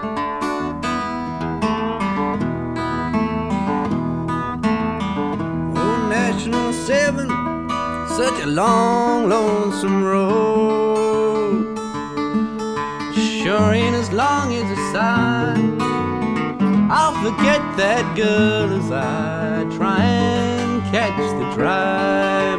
Oh, National 7, such a long, lonesome road. Sure ain't as long as a sigh. I'll forget that girl as I try and catch the drive.